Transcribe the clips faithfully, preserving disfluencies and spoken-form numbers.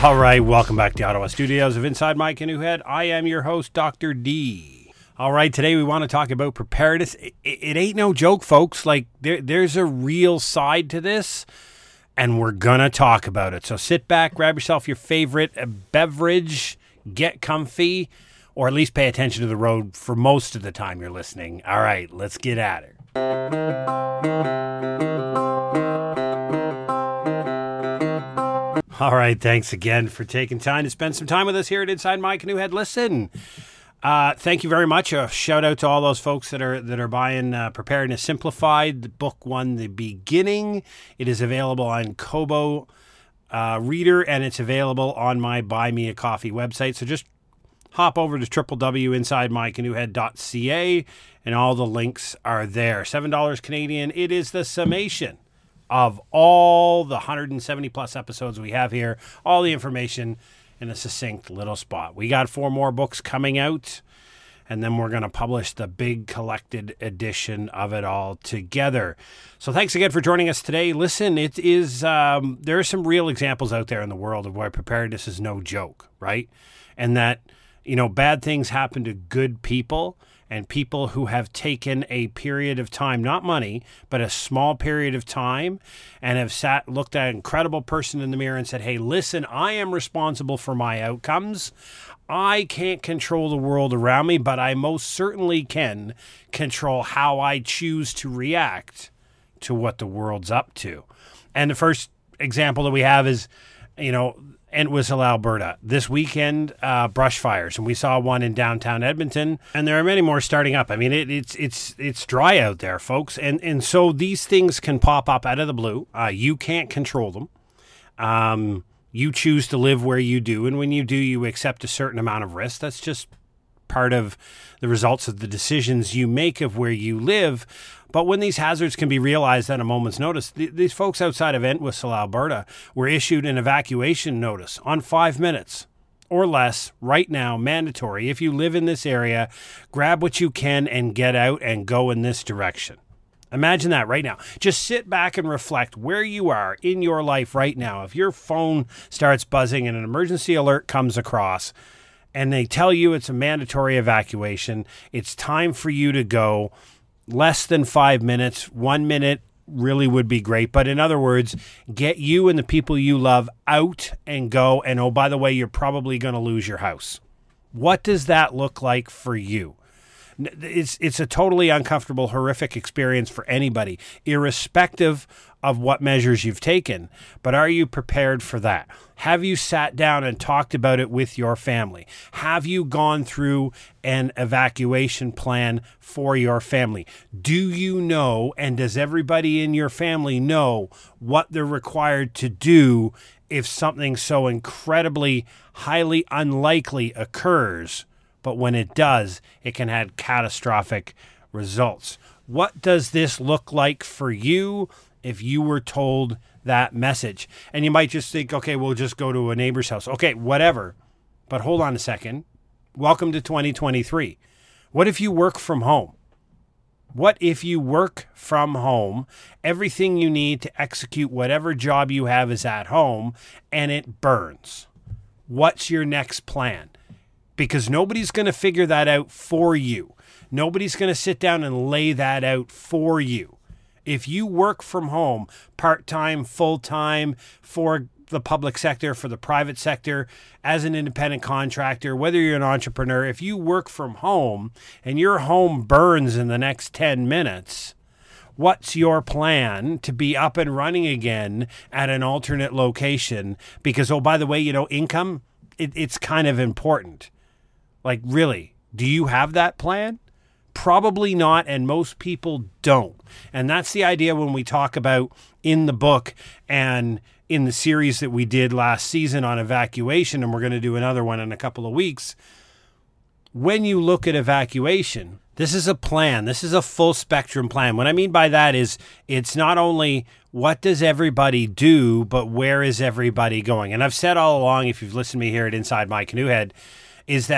All right, welcome back to the Ottawa studios of Inside My Canoe Head. I am your host, Doctor D. All right, today we want to talk about preparedness. It, it ain't no joke, folks. Like, there, there's a real side to this, and we're going to talk about it. So sit back, grab yourself your favorite beverage, get comfy, or at least pay attention to the road for most of the time you're listening. All right, let's get at it. All right, thanks again for taking time to spend some time with us here at Inside My Canoe Head. Listen, uh, thank you very much. A shout out to all those folks that are that are buying uh, Preparedness Simplified. The book won the beginning. It is available on Kobo uh, Reader, and it's available on my Buy Me a Coffee website. So just hop over to w w w dot inside my canoe head dot c a, and all the links are there. seven dollars Canadian. It is the summation of all the one hundred seventy plus episodes we have here, all the information in a succinct little spot. We got four more books coming out, and then we're going to publish the big collected edition of it all together. So thanks again for joining us today. Listen, it is um, there are some real examples out there in the world of why preparedness is no joke, right? And that, you know, bad things happen to good people, and people who have taken a period of time, not money, but a small period of time, and have sat, looked at an incredible person in the mirror and said, hey, listen, I am responsible for my outcomes. I can't control the world around me, but I most certainly can control how I choose to react to what the world's up to. And the first example that we have is, you know, Entwistle, Alberta. This weekend, uh, brush fires, and we saw one in downtown Edmonton, and there are many more starting up. I mean, it, it's it's it's dry out there, folks, and and so these things can pop up out of the blue. Uh, you can't control them. Um, you choose to live where you do, and when you do, you accept a certain amount of risk. That's just part of the results of the decisions you make of where you live. But when these hazards can be realized at a moment's notice, th- these folks outside of Entwistle, Alberta, were issued an evacuation notice on five minutes or less right now, mandatory. If you live in this area, grab what you can and get out and go in this direction. Imagine that right now. Just sit back and reflect where you are in your life right now. If your phone starts buzzing and an emergency alert comes across, and they tell you it's a mandatory evacuation, it's time for you to go. Less than five minutes, one minute really would be great. But in other words, get you and the people you love out and go. And oh, by the way, you're probably going to lose your house. What does that look like for you? It's it's a totally uncomfortable, horrific experience for anybody, irrespective of what measures you've taken. But are you prepared for that? Have you sat down and talked about it with your family? Have you gone through an evacuation plan for your family? Do you know, and does everybody in your family know what they're required to do if something so incredibly, highly unlikely occurs? But when it does, it can have catastrophic results. What does this look like for you if you were told that message? And you might just think, okay, we'll just go to a neighbor's house. Okay, whatever. But hold on a second. Welcome to twenty twenty-three. What if you work from home? What if you work from home, everything you need to execute whatever job you have is at home, and it burns? What's your next plan? Because nobody's going to figure that out for you. Nobody's going to sit down and lay that out for you. If you work from home, part-time, full-time, for the public sector, for the private sector, as an independent contractor, whether you're an entrepreneur, if you work from home and your home burns in the next ten minutes, what's your plan to be up and running again at an alternate location? Because, oh, by the way, you know, income, it, it's kind of important. Like, really, do you have that plan? Probably not, and most people don't. And that's the idea when we talk about in the book and in the series that we did last season on evacuation, and we're going to do another one in a couple of weeks. When you look at evacuation, this is a plan. This is a full spectrum plan. What I mean by that is it's not only what does everybody do, but where is everybody going? And I've said all along, if you've listened to me here at Inside My Canoe Head, is that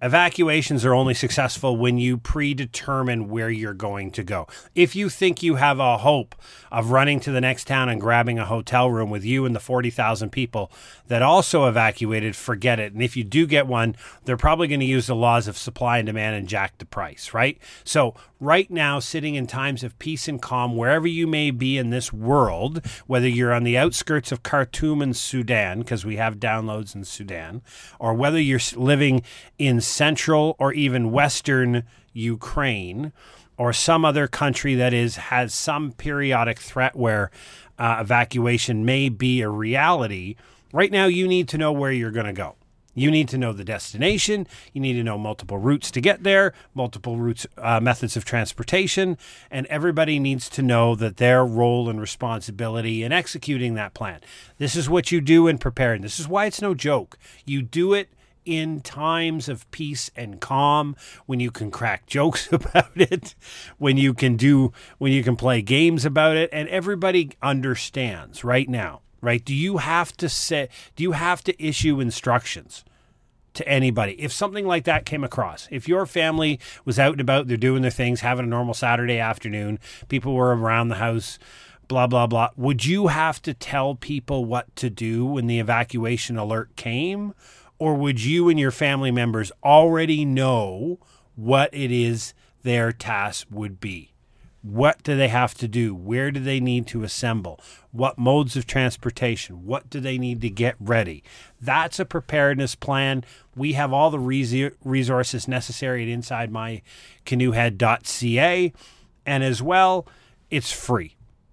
Evacuations are only successful when you predetermine where you're going to go. If you think you have a hope of running to the next town and grabbing a hotel room with you and the forty thousand people that also evacuated, forget it. And if you do get one, they're probably going to use the laws of supply and demand and jack the price, right? So right now, sitting in times of peace and calm, wherever you may be in this world, whether you're on the outskirts of Khartoum in Sudan, because we have downloads in Sudan, or whether you're living in central or even western Ukraine, or some other country that is has some periodic threat where uh, evacuation may be a reality, right now you need to know where you're going to go. You need to know the destination. You need to know multiple routes to get there, multiple routes, uh, methods of transportation, and everybody needs to know that their role and responsibility in executing that plan. This is what you do in preparedness. This is why it's no joke. You do it in times of peace and calm, when you can crack jokes about it, when you can do, when you can play games about it, and everybody understands right now. Right? Do you have to say, do you have to issue instructions to anybody? If something like that came across, if your family was out and about, they're doing their things, having a normal Saturday afternoon, people were around the house, blah, blah, blah, would you have to tell people what to do when the evacuation alert came? Or would you and your family members already know what it is their task would be? What do they have to do? Where do they need to assemble? What modes of transportation? What do they need to get ready? That's a preparedness plan. We have all the res- resources necessary at inside my canoe head dot c a. And as well, it's free.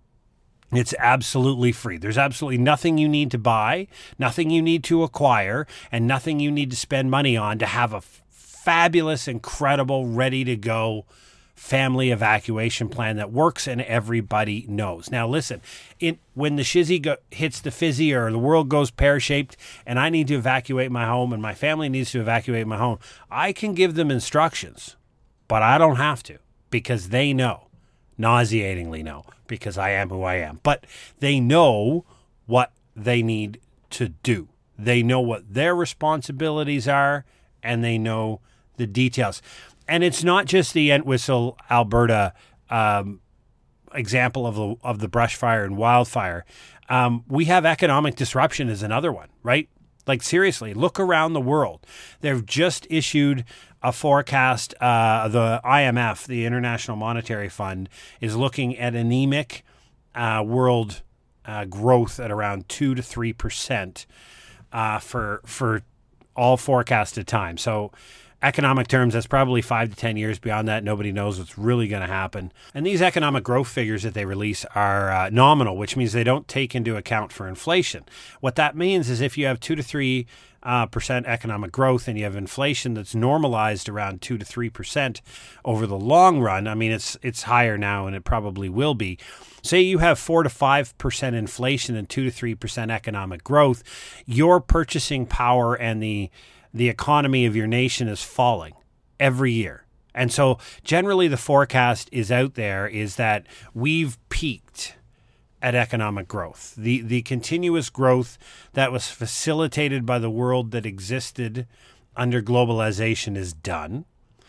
It's absolutely free. There's absolutely nothing you need to buy, nothing you need to acquire, and nothing you need to spend money on to have a f- fabulous, incredible, ready-to-go family evacuation plan that works and everybody knows. Now, listen, it, when the shizzy go, hits the fizzy or the world goes pear-shaped and I need to evacuate my home and my family needs to evacuate my home, I can give them instructions, but I don't have to because they know, nauseatingly know, because I am who I am. But they know what they need to do. They know what their responsibilities are and they know the details. And it's not just the Entwistle, Alberta um, example of the of the brush fire and wildfire. Um, we have economic disruption as another one, right? Like seriously, look around the world. They've just issued a forecast. Uh, the I M F, the International Monetary Fund, is looking at anemic uh, world uh, growth at around two to three percent uh, for for all forecasted time. So, economic terms, that's probably five to ten years. Beyond that, nobody knows what's really going to happen. And these economic growth figures that they release are uh, nominal, which means they don't take into account for inflation. What that means is if you have two to three uh, percent economic growth and you have inflation that's normalized around two to three percent over the long run, I mean, it's it's higher now and it probably will be. Say you have four to five percent inflation and two to three percent economic growth, your purchasing power and the the economy of your nation is falling every year. And so generally the forecast is out there is that we've peaked at economic growth. The the continuous growth that was facilitated by the world that existed under globalization is done.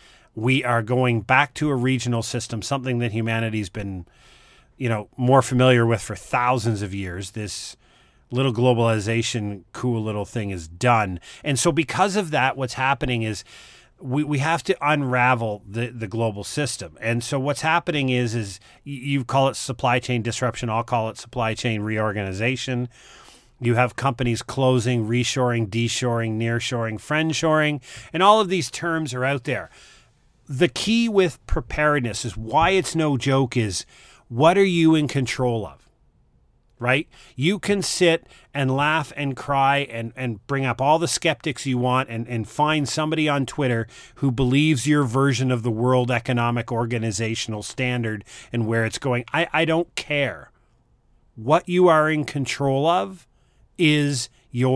We are going back to a regional system, something that humanity's been, you know, more familiar with for thousands of years. This little globalization, cool little thing is done. And so because of that, what's happening is we, we have to unravel the, the global system. And so what's happening is, is you call it supply chain disruption. I'll call it supply chain reorganization. You have companies closing, reshoring, deshoring, nearshoring, friendshoring, and all of these terms are out there. The key with preparedness is why it's no joke is what are you in control of? Right? You can sit and laugh and cry and, and bring up all the skeptics you want and, and find somebody on Twitter who believes your version of the World Economic Organizational Standard and where it's going. I, I don't care. What you are in control of is your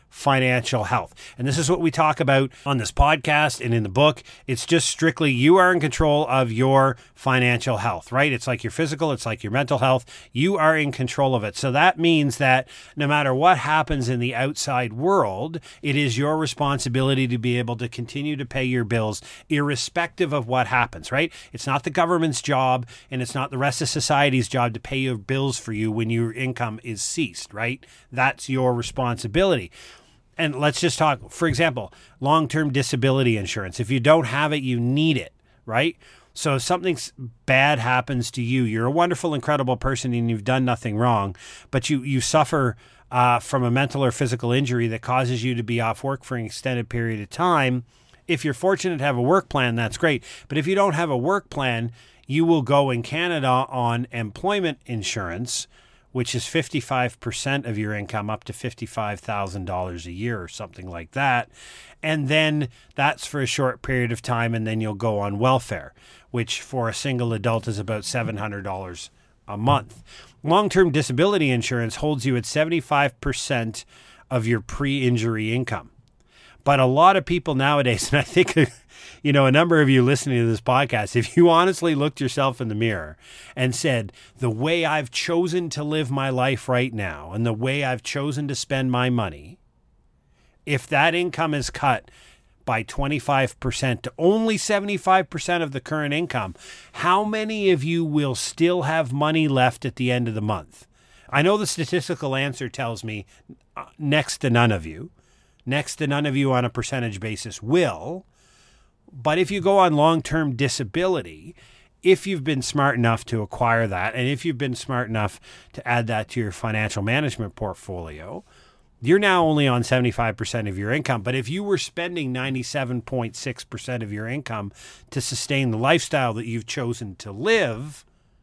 financial health. And this is what we talk about on this podcast and in the book. It's just strictly you are in control of your financial health, right? It's like your physical, it's like your mental health. You are in control of it. So that means that no matter what happens in the outside world, it is your responsibility to be able to continue to pay your bills irrespective of what happens, right? It's not the government's job and it's not the rest of society's job to pay your bills for you when your income is ceased, right? That's your responsibility. And let's just talk, for example, long-term disability insurance. If you don't have it, you need it, right? So if something bad happens to you, you're a wonderful, incredible person and you've done nothing wrong, but you, you suffer uh, from a mental or physical injury that causes you to be off work for an extended period of time. If you're fortunate to have a work plan, that's great. But if you don't have a work plan, you will go in Canada on employment insurance, which is fifty-five percent of your income, up to fifty-five thousand dollars a year or something like that. And then that's for a short period of time, and then you'll go on welfare, which for a single adult is about seven hundred dollars a month. Long-term disability insurance holds you at seventy-five percent of your pre-injury income. But a lot of people nowadays, and I think, you know, a number of you listening to this podcast, if you honestly looked yourself in the mirror and said, the way I've chosen to live my life right now and the way I've chosen to spend my money, if that income is cut by twenty-five percent to only seventy-five percent of the current income, how many of you will still have money left at the end of the month? I know the statistical answer tells me uh, next to none of you. Next to none of you on a percentage basis will. But if you go on long-term disability, if you've been smart enough to acquire that, and if you've been smart enough to add that to your financial management portfolio, you're now only on seventy-five percent of your income. But if you were spending ninety-seven point six percent of your income to sustain the lifestyle that you've chosen to live,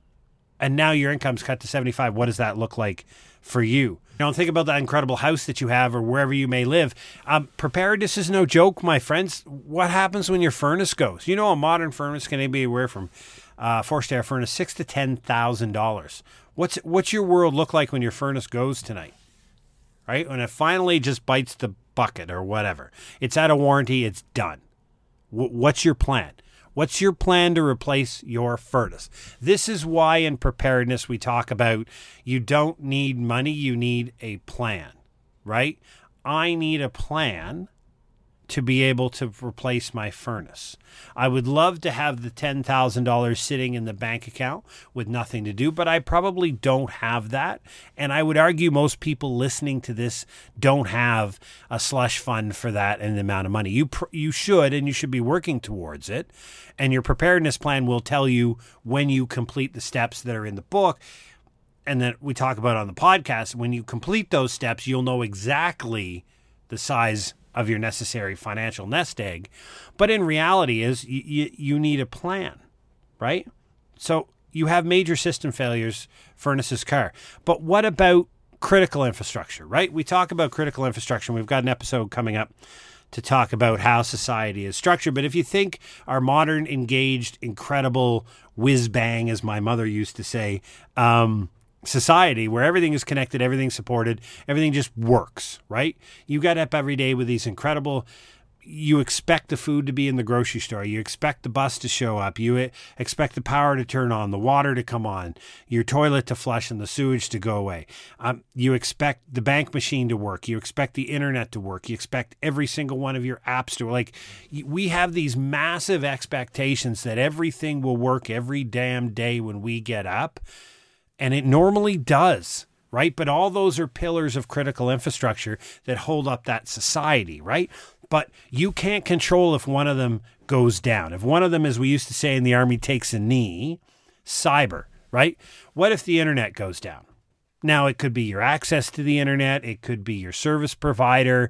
and now your income's cut to seventy-five, what does that look like for you? You know, think about that incredible house that you have or wherever you may live. Um, preparedness is no joke, my friends. What happens when your furnace goes? You know, a modern furnace can be anywhere from uh, forced air furnace, six to ten thousand dollars. What's what's your world look like when your furnace goes tonight? Right? When it finally just bites the bucket or whatever. It's out of warranty. It's done. W- what's your plan? What's your plan to replace your furnace? This is why in preparedness we talk about you don't need money, you need a plan, right? I need a plan to be able to replace my furnace. I would love to have the ten thousand dollars sitting in the bank account with nothing to do, but I probably don't have that. And I would argue most people listening to this don't have a slush fund for that and the amount of money. You pr- you should, and you should be working towards it. And your preparedness plan will tell you when you complete the steps that are in the book and that we talk about on the podcast. When you complete those steps, you'll know exactly the size of your necessary financial nest egg. But in reality is you, you, you need a plan, right? So you have major system failures, furnaces, car. But what about critical infrastructure, right? We talk about critical infrastructure. We've got an episode coming up to talk about how society is structured. But if you think our modern, engaged, incredible whiz-bang, as my mother used to say, um, society where everything is connected, everything's supported, everything just works, right? You get up every day with these incredible, you expect the food to be in the grocery store. You expect the bus to show up. You expect the power to turn on, the water to come on, your toilet to flush and the sewage to go away. Um, you expect the bank machine to work. You expect the internet to work. You expect every single one of your apps to, like, we have these massive expectations that everything will work every damn day when we get up. And it normally does, right? But all those are pillars of critical infrastructure that hold up that society, right? But you can't control if one of them goes down. If one of them, as we used to say in the Army, takes a knee, cyber, right? What if the internet goes down? Now, it could be your access to the internet. It could be your service provider.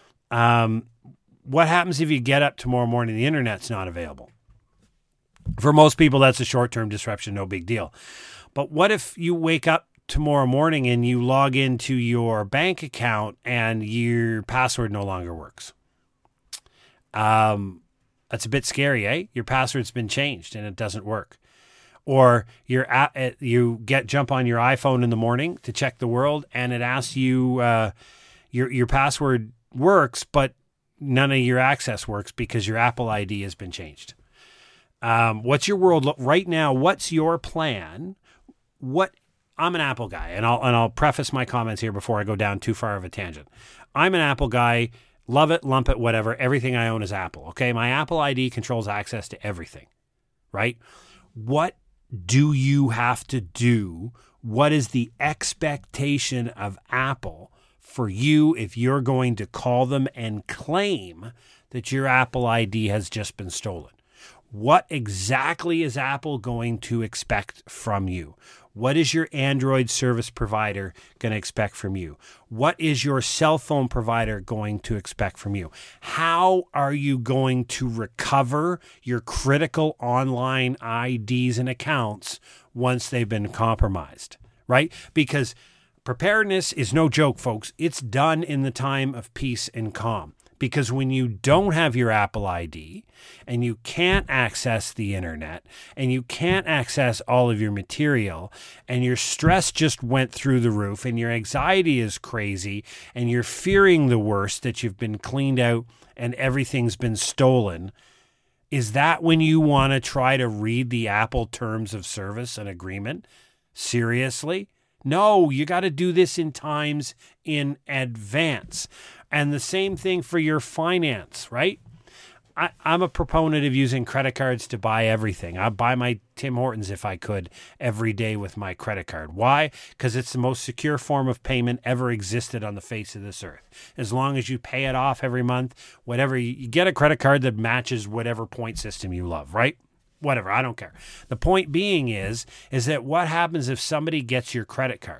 Um, what happens if you get up tomorrow morning, the internet's not available? For most people, that's a short-term disruption, no big deal. But what if you wake up tomorrow morning and you log into your bank account and your password no longer works? Um, that's a bit scary, eh? Your password's been changed and it doesn't work. Or you're at, you get jump on your iPhone in the morning to check the world and it asks you uh, your your password works, but none of your access works because your Apple I D has been changed. Um, what's your world look right now? What's your plan? What I'm an Apple guy, and I'll and I'll preface my comments here before I go down too far of a tangent. I'm an Apple guy, love it, lump it, whatever. Everything I own is Apple. Okay, my Apple I D controls access to everything, right? What do you have to do? What is the expectation of Apple for you if you're going to call them and claim that your Apple I D has just been stolen? What exactly is Apple going to expect from you? What is your Android service provider going to expect from you? What is your cell phone provider going to expect from you? How are you going to recover your critical online I Ds and accounts once they've been compromised, right? Because preparedness is no joke, folks. It's done in the time of peace and calm. Because when you don't have your Apple I D and you can't access the internet and you can't access all of your material and your stress just went through the roof and your anxiety is crazy and you're fearing the worst, that you've been cleaned out and everything's been stolen, is that when you want to try to read the Apple terms of service and agreement? Seriously? No, you got to do this in times in advance. And the same thing for your finance, right? I, I'm a proponent of using credit cards to buy everything. I'd buy my Tim Hortons if I could every day with my credit card. Why? Because it's the most secure form of payment ever existed on the face of this earth. As long as you pay it off every month, whatever, you, you get a credit card that matches whatever point system you love, right? Whatever, I don't care. The point being is, is that what happens if somebody gets your credit card?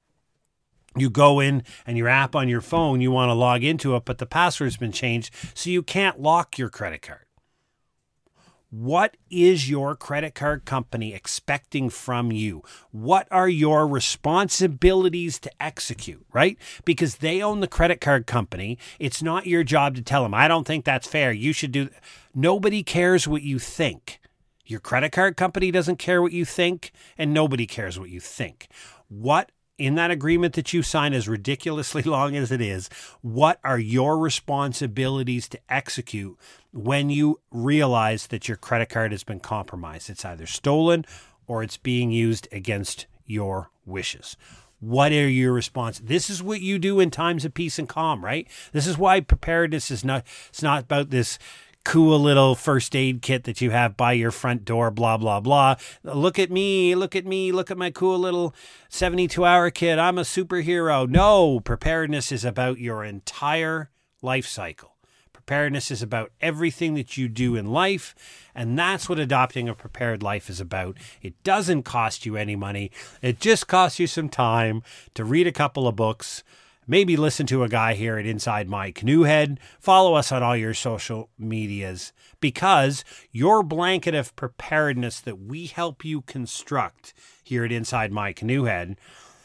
You go in and your app on your phone, you want to log into it, but the password's been changed, so you can't lock your credit card. What is your credit card company expecting from you? What are your responsibilities to execute, right? Because they own the credit card company. It's not your job to tell them, I don't think that's fair. You should do. Nobody cares what you think. Your credit card company doesn't care what you think, and nobody cares what you think. What in that agreement that you sign, as ridiculously long as it is, what are your responsibilities to execute when you realize that your credit card has been compromised? It's either stolen or it's being used against your wishes. What are your responses? This is what you do in times of peace and calm, right? This is why preparedness is not, it's not about this cool little first aid kit that you have by your front door, blah, blah, blah. Look at me, look at me, look at my cool little seventy-two hour kit. I'm a superhero. No, preparedness is about your entire life cycle. Preparedness is about everything that you do in life, and that's what adopting a prepared life is about. It doesn't cost you any money. It just costs you some time to read a couple of books, maybe listen to a guy here at Inside My Canoe Head. Follow us on all your social medias, because your blanket of preparedness that we help you construct here at Inside My Canoe Head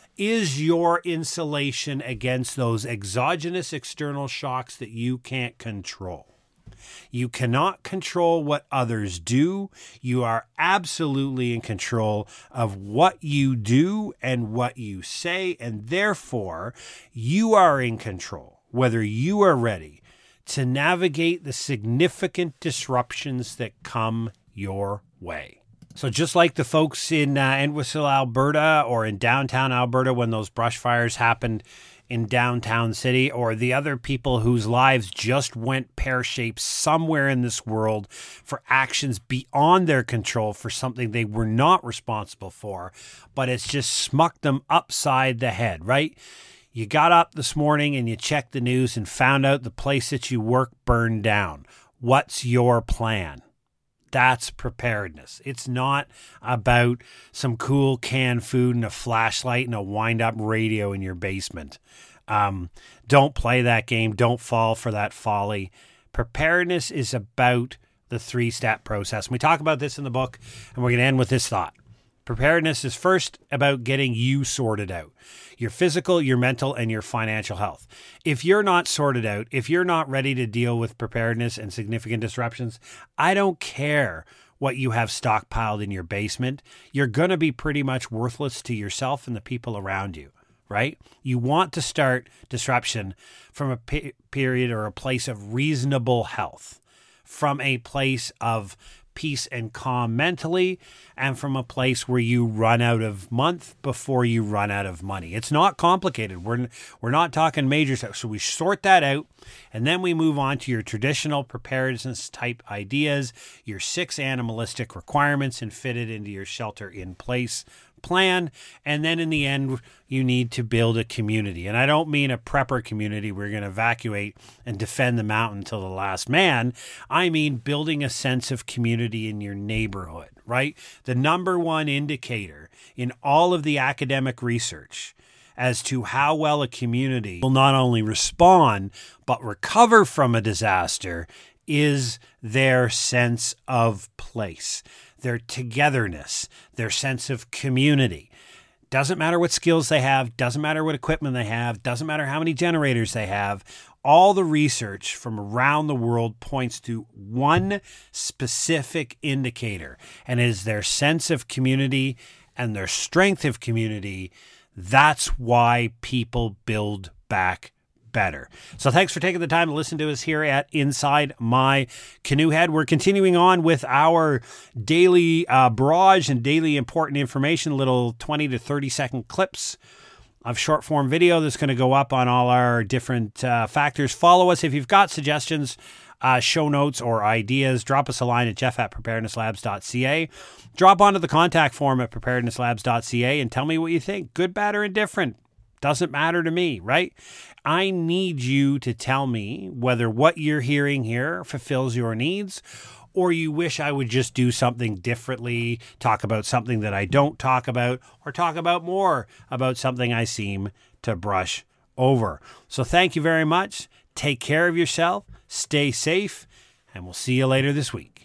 is your insulation against those exogenous external shocks that you can't control. You cannot control what others do. You are absolutely in control of what you do and what you say, and therefore you are in control, whether you are ready to navigate the significant disruptions that come your way. So just like the folks in uh, Entwistle, Alberta, or in downtown Alberta when those brush fires happened in downtown city, or the other people whose lives just went pear-shaped somewhere in this world for actions beyond their control for something they were not responsible for, but it's just smucked them upside the head, right? You got up this morning and you checked the news and found out the place that you work burned down. What's your plan? That's preparedness. It's not about some cool canned food and a flashlight and a wind-up radio in your basement. Um, don't play that game. Don't fall for that folly. Preparedness is about the three-step process. And we talk about this in the book, and we're going to end with this thought. Preparedness is first about getting you sorted out. Your physical, your mental, and your financial health. If you're not sorted out, if you're not ready to deal with preparedness and significant disruptions, I don't care what you have stockpiled in your basement. You're going to be pretty much worthless to yourself and the people around you, right? You want to start disruption from a pe- period or a place of reasonable health, from a place of peace and calm mentally, and from a place where you run out of month before you run out of money. It's not complicated. We're we're not talking major stuff. So we sort that out, and then we move on to your traditional preparedness type ideas, your six animalistic requirements, and fit it into your shelter in place plan. And then in the end, you need to build a community. And I don't mean a prepper community where you're going to evacuate and defend the mountain till the last man. I mean building a sense of community in your neighborhood, right? The number one indicator in all of the academic research as to how well a community will not only respond, but recover from a disaster is their sense of place, their togetherness, their sense of community. Doesn't matter what skills they have, doesn't matter what equipment they have, doesn't matter how many generators they have. All the research from around the world points to one specific indicator, and it is their sense of community and their strength of community. That's why people build back better. So thanks for taking the time to listen to us here at Inside My Canoe Head. We're continuing on with our daily uh, barrage and daily important information, little twenty to thirty second clips of short form video that's going to go up on all our different uh, factors. Follow us if you've got suggestions, uh, show notes, or ideas. Drop us a line at jeff at preparedness labs dot c a. Drop onto the contact form at preparedness labs dot c a and tell me what you think. Good, bad, or indifferent. Doesn't matter to me, right? I need you to tell me whether what you're hearing here fulfills your needs, or you wish I would just do something differently, talk about something that I don't talk about, or talk about more about something I seem to brush over. So thank you very much. Take care of yourself, stay safe, and we'll see you later this week.